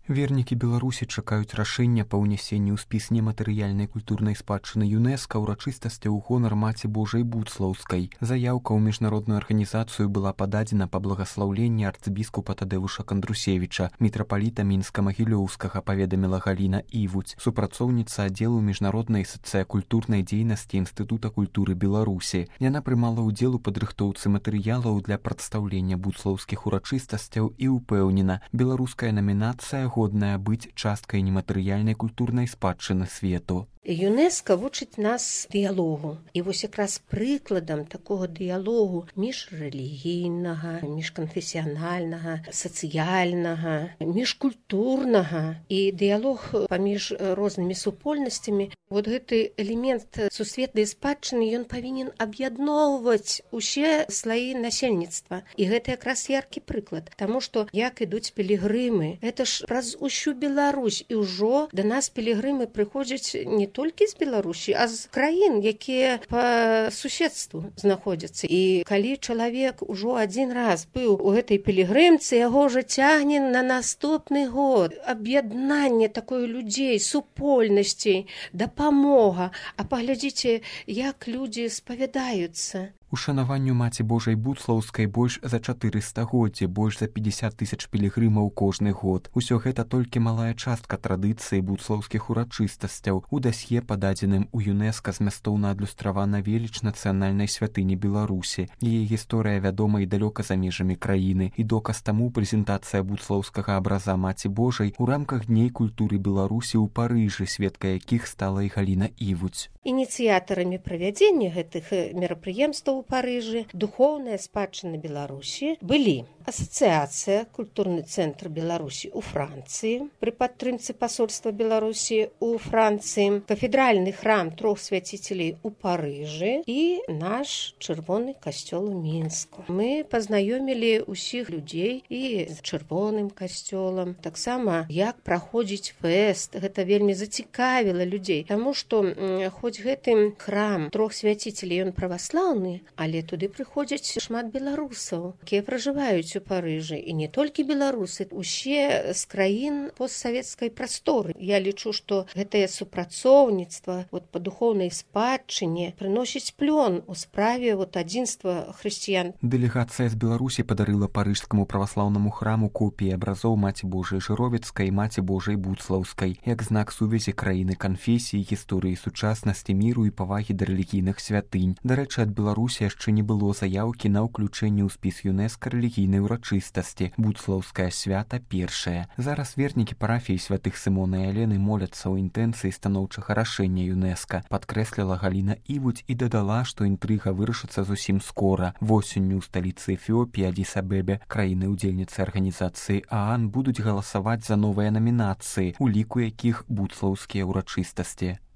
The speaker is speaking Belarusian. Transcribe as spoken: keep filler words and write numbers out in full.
Вернікі Беларусі чакаюць рашэння па ўнясенні ў спіс нематэрыяльнай культурнай спадчыны ЮНЕСКА ўрачыстасці ў гонар Маці Божай Буцлаўскай. Заяўка ў міжнародную арганізацыю была пададзена па благаслаўленні арцыбіскупа Тадэвуша Кандрусевіча, мітрапаліта Мінска-Магілёўскага, паведаміла Галіна Івуць, супрацоўніца аддзелу міжнароднай сацыякультурнай дзейнасці Інстытута культуры Беларусі. Яна прымала ўдзел у падрыхтоўцы матэрыялаў для прадстаўлення буцлаўскіх урачыстасцяў і ўпэўнена, беларуская намінацыя годная быць часткай нематэрыяльнай культурнай спадчыны свету. ЮНЕСКА вучыць нас дыялогу. І вось якраз прыкладам такога дыялогу міжрэлігійнага, міжканфесіянальнага, сацыяльнага, міжкультурнага і дыялог паміж рознымі супольнасцямі. Вот гэты элемент сусветнай спадчыны, ён павінен аб'ядноўваць усе слаі насельніцтва. І гэта якраз яркі прыклад. Таму што як ідуць пілігрымы, гэта ж праз усю Беларусь. І ўжо да нас пілігрымы прыходзяць не толькі з Беларусі, а з краін, якія па суседству знаходзяцца. І калі чалавек ужо адзін раз быў у гэтай пілігрымцы, яго ўжо цягне на наступны год. Аб'яднанне такое людзей, супольнасцей, дапамога. А паглядзіце, як людзі спавядаюцца. Ушанаванню Маці Божай Буцлаўскай больш за чатыры стагоддзі, больш за пятьдесят тысяч пілігрымаў кожны год. Усё гэта толькі малая частка традыцыі буцлаўскіх урачыстасцяў. У дасье, пададзеным у ЮНЕСКА, змястоўна адлюстравана веліч нацыянальнай святыні Беларусі. Яе гісторыя вядома і далёка за межамі краіны. І доказ таму прэзентацыя буцлаўскага абраза Маці Божай у рамках Дней культуры Беларусі ў Парыжы, сведкай якіх стала і Галіна Івуць. Ініцыятарамі правядзення гэтых мерапрыемстваў у Парыжы духоўная спадчына Беларусі былі Асацыяцыя культурны цэнтр Беларусі ў Францыі пры падтрымцы пасольства Беларусі ў Францыі, кафедральны храм трох свяціцелей у Парыжы і наш чырвоны касцёл у Мінску. Мы пазнаёмілі ўсіх людзей і з чырвоным касцёлам, таксама як праходзіць фэст. Гэта вельмі зацікавіла людзей, таму што хоць гэты храм трох свяціцелей ён праваслаўны, але туды прыходзяць шмат беларусаў, якія пражываюць у Парыжы, і не толькі беларусы, усе з краін постсавецкай прасторы. Я лічу, што гэтае супрацоўніцтва вот, па духоўнай спадчыне прыносіць плён у справе вот, адзінства хрысціян. Дэлегацыя з Беларусі падарыла парыжскаму праваслаўнаму храму копіі абразоў Маці Божай Жыровіцкай і Маці Божай Буцлаўскай, як знак сувязі краіны, канфесіі, гісторыі сучаснасці, міру і павагі да рэлігійных святынь. Дарэчы, ад Беларусі яшчэ не было заяўкі на ўключэнне ў спіс ЮНЕСКА рэлігійнай урачыстасці. Буцлаўскае свята першае. Зараз вернікі парафіі святых Сымона і Алены моляцца ў інтэнцыі станоўчага рашэння ЮНЕСКА, падкрэсліла Галіна Івуць і дадала, што інтрыга вырашыцца зусім скора. Восенню ў сталіцы Эфіопіі Адзіс-Абебе краіны-удзельніцы арганізацыі ААН будуць галасаваць за новыя намінацыі, у ліку якіх буцлаўскія ўрачыстасці.